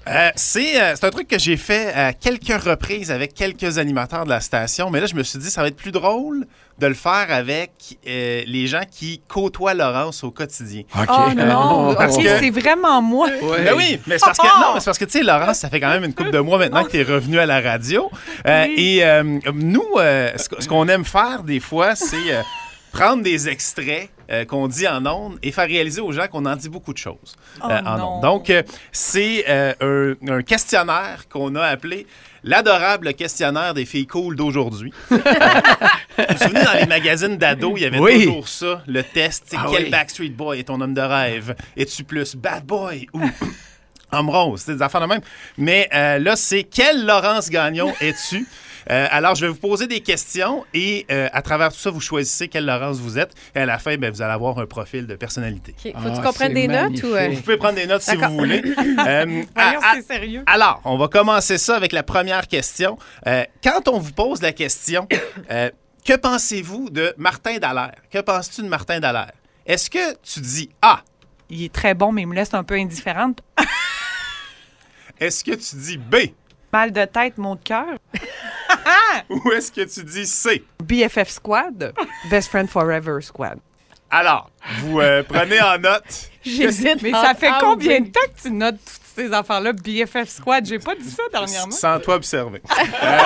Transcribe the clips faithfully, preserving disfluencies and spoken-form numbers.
Euh, c'est, euh, c'est un truc que j'ai fait à quelques reprises avec quelques animateurs de la station, mais là, je me suis dit, ça va être plus drôle de le faire avec euh, les gens qui côtoient Laurence au quotidien. OK. Oh non, Parce OK, que- c'est vraiment moi. Ouais. Ben oui, mais c'est parce que, non, mais c'est parce que, tu sais, Laurence, ça fait quand même une couple de mois maintenant que tu es revenu à la radio. Euh, Oui. Et euh, nous, euh, ce, qu- ce qu'on aime faire des fois, c'est euh, prendre des extraits euh, qu'on dit en ondes et faire réaliser aux gens qu'on en dit beaucoup de choses Oh euh, en non. ondes. Donc, euh, c'est euh, un, un questionnaire qu'on a appelé l'adorable questionnaire des filles cool d'aujourd'hui. Euh, vous vous souvenez, dans les magazines d'ados, il y avait Oui. toujours ça, le test. tu sais, Ah quel oui. Backstreet Boy est ton homme de rêve? Es-tu plus bad boy ou homme rose? C'est des affaires de même. Mais euh, là, c'est quelle Laurence Gagnon es-tu? Euh, alors, je vais vous poser des questions et euh, à travers tout ça, vous choisissez quelle Laurence vous êtes. Et à la fin, ben, vous allez avoir un profil de personnalité. OK. Faut Ah, que tu comprennes c'est des notes magnifique. ou... euh, Vous pouvez prendre des notes si D'accord. vous voulez. Euh, Voyons, à- à- c'est sérieux. alors, on va commencer ça avec la première question. Euh, quand on vous pose la question, euh, que pensez-vous de Martin Dallaire? Que penses-tu de Martin Dallaire? Est-ce que tu dis A? Il est très bon, mais il me laisse un peu indifférente. Est-ce que tu dis B? Mal de tête, mot de cœur. Ou est-ce que tu dis C? B F F Squad. Best Friend Forever Squad. Alors, vous euh, prenez en note. J'hésite. Mais entre ça fait A ou combien B. de temps que tu notes toutes ces affaires-là? B F F Squad, j'ai pas dit ça dernièrement. Sans toi observer. Euh,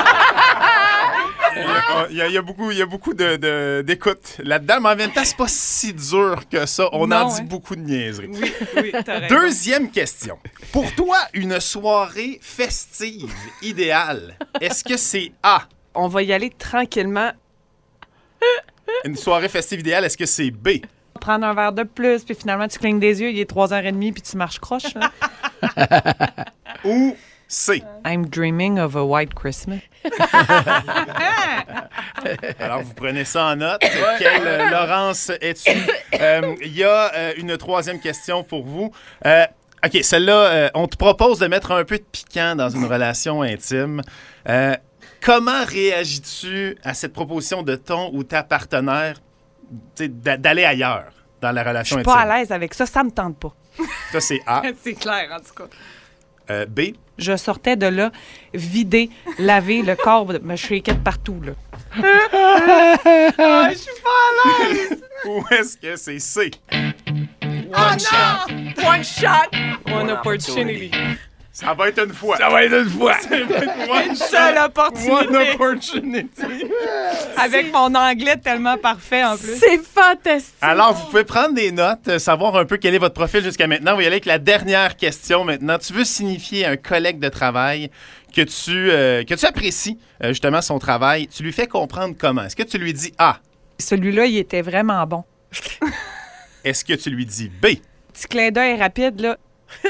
Il y, a- il y a beaucoup, il y a beaucoup de, de- d'écoute là-dedans, mais en même temps, c'est pas si dur que ça. On Non, en dit hein. beaucoup de niaiseries. Oui, oui, t'as raison. Deuxième question. Pour toi, une soirée festive idéale, est-ce que c'est A? On va y aller tranquillement. Une soirée festive idéale, est-ce que c'est B? Prendre un verre de plus, puis finalement, tu clignes des yeux, il est trois heures trente, puis tu marches croche. là. Ou C? I'm dreaming of a white Christmas. Alors, vous prenez ça en note. Quelle euh, Laurence es-tu? Euh, Il y a euh, une troisième question pour vous. Euh, OK, celle-là, euh, on te propose de mettre un peu de piquant dans une relation intime. Euh, comment réagis-tu à cette proposition de ton ou ta partenaire tu sais, d'a- d'aller ailleurs dans la Je relation suis intime? pas à l'aise avec ça, ça me tente pas. Ça, c'est A. C'est clair, en tout cas. Euh, B? Je sortais de là, vider, laver le corps, me shaker de partout, là. Ah, je suis pas à l'aise! Ou est-ce que c'est C? Oh non! One shot! One opportunity. Ça va être une fois. Ça va être une fois. One Seule shot, opportunité. One opportunity. Avec mon anglais tellement parfait, en plus. C'est fantastique. Alors, vous pouvez prendre des notes, euh, savoir un peu quel est votre profil jusqu'à maintenant. On va y aller avec la dernière question maintenant. Tu veux signifier à un collègue de travail que tu, euh, que tu apprécies euh, justement son travail. Tu lui fais comprendre comment. Est-ce que tu lui dis A? Celui-là, il était vraiment bon. Est-ce que tu lui dis B? Petit clin d'œil rapide, là.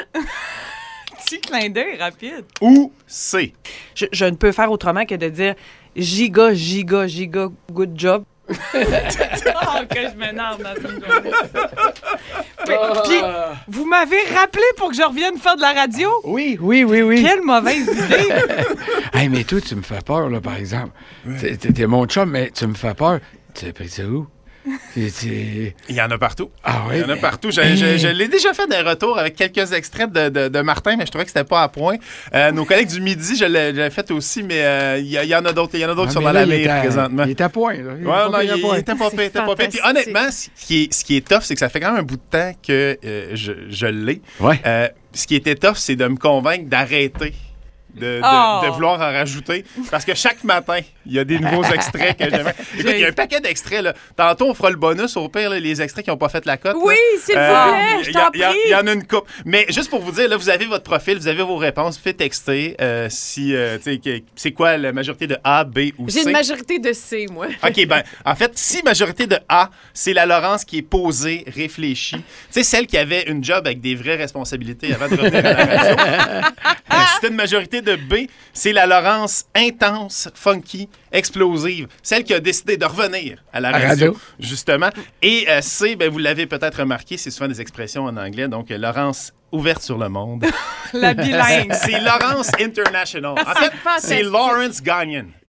Petit clin d'œil rapide. Ou C? Je, je ne peux faire autrement que de dire giga, giga, giga, good job. Oh, que je m'énerve dans une journée. Puis, puis, vous m'avez rappelé pour que je revienne faire de la radio? Oui, oui, oui, oui. Quelle mauvaise idée! Hey, mais toi, tu me fais peur, là, par exemple. T'es- T'es t'es mon chum, mais tu me fais peur. Tu as pris ça où? C'est- c'est- Il y en a partout. Ah oui? Il y en a partout. Je, je- je l'ai déjà fait des retours avec quelques extraits de, de- de Martin, mais je trouvais que c'était pas à point. Euh, nos collègues du Midi, je l'ai je l'ai fait aussi, mais euh, il y, a- il y en a d'autres. Il y en a d'autres qui sont Ah, dans mais la là, il est mire à- présentement. Il est à point, là. Il est Ouais, pas non, pire à il, point. il était pas pire, il était pas pire. Puis fantastique. honnêtement, ce qui est, ce qui est tough, c'est que ça fait quand même un bout de temps que euh, je, je l'ai. Ouais. Euh, ce qui était tough, c'est de me convaincre d'arrêter de, de- Oh. de vouloir en rajouter. Parce que chaque matin, il y a des nouveaux extraits que j'aimais. Écoute, il y a un paquet d'extraits. Là. Tantôt, on fera le bonus, au pire, là, les extraits qui n'ont pas fait la cote. Oui, là. s'il vous Euh, plaît, je il y a- t'en il y a- prie. Il y en a une coupe. Mais juste pour vous dire, là, vous avez votre profil, vous avez vos réponses. Faites texter euh, si, euh, tu sais, que- c'est quoi la majorité de A, B ou C. J'ai une majorité de C, moi. OK, ben, en fait, si majorité de A, c'est la Laurence qui est posée, réfléchie. Tu sais, celle qui avait une job avec des vraies responsabilités avant de revenir à la radio. Euh, si t'as une majorité de B, c'est la Laurence intense, funky, explosive. Celle qui a décidé de revenir à la À radio, radio. justement. Et euh, C, ben, vous l'avez peut-être remarqué, c'est souvent des expressions en anglais. Donc, euh, Laurence ouverte sur le monde. La bilingue. C'est Laurence International. En fait, c'est fantastique. Lawrence Gagnon.